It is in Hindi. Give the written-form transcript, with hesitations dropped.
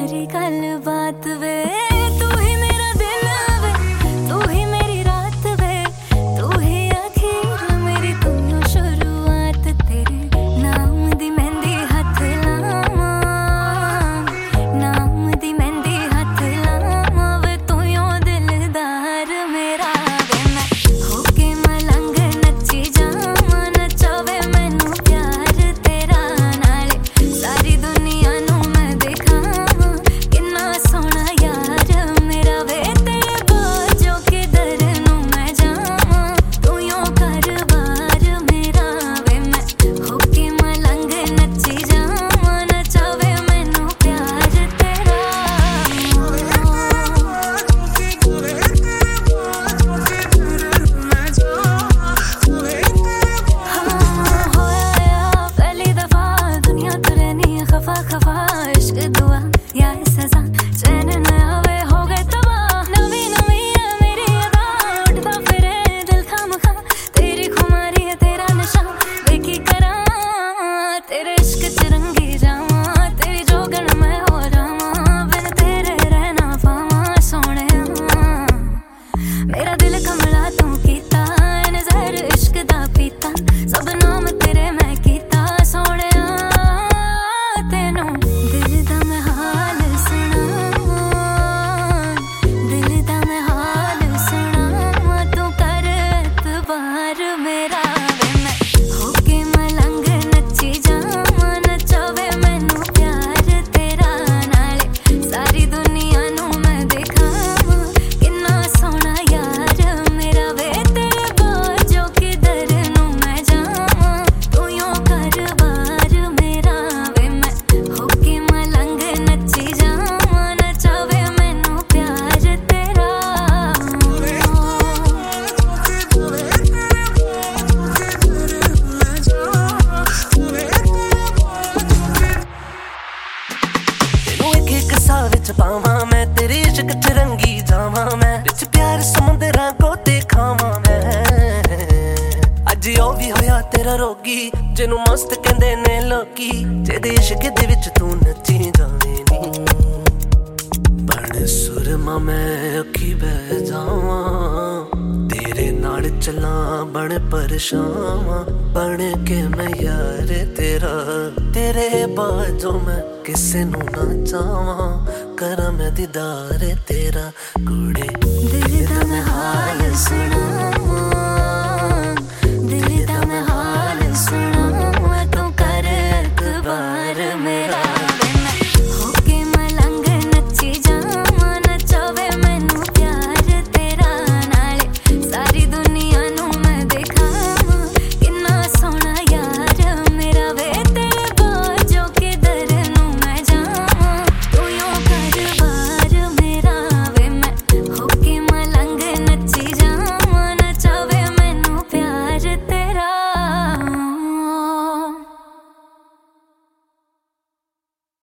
मेरी गल बात वे, तू ही मेरा दिन वे, तू ही मेरी रात वे, तू ही आखिर मेरी तू ही शुरुआत। तेरे नाम दी मेहंदी हथ लावा, नाम दी मेहंदी हथ लावा वे, तू ही दिलदार मेरा वे। मैं होके मलंग नची जावा, नचावे मैनू प्यार तेरा नाले, सारी दुनिया नू मैं दिखावा किन्ना सोहना यार मेरा वे। तेरे बाजो किधर नू मैं जावा, तू यों कर बार मेरा वे। मैं होके मलंग नची जावा, नचावे मैनू प्यार तेरा। होया पहली दफा दुनिया तो रहनी है खफा खफा, इश्क दुआ या सजा चैन न आवे हो गए तबाह। नवी नवी है मेरी अदा, उठता फिरे दिल खामखा, तेरी खुमारी है तेरा नशा वे की करा। तेरे इश्क च रंगी जावा, तेरी जोगन मैं हो जावा, बिन तेरे रहना पावा सोहणिया। मेरा दिल कमला तू कीता, नजर इश्क दा पीता, सब नाम तेरे मैं कीता सोहणिया। तेनू दिल दा मैं हाल सुनावां, दिल दा मैं हाल सुनावां, तू कर एतबार मेरा वे। मैं होके मलंग नची जावां, नचावे मैनू प्यार तेरा नाले, सारी दुनिया नू मैं दिखावां किन्ना सोहना यार मेरा वे। तेरे बाजो किधर नू मैं जावां, तू यों कर बार मेरा वे। मैं होके मलंग नची जावां, नचावे मैनू प्यार तेरा। तेनू एक एक सा विच पावां मैं, तेरे इश्क च रंगी जावां मैं, विच प्यार समुंदरां को दिखावां मैं। अज ओ भी होया तेरा रोगी, जिनू मस्त कहंदे ने लोकी, जेदे इश्क दे विच तू नची जावे नी। बन सुरमा मैं अखी बह जावां, तेरे नाल चलां बन परछावां, बन के मैं यार तेरा। तेरे बाजों मैं किसे नू ना चावां, करा मैं दीदार तेरा कुड़े दिल दा मैं हाल सुनावां।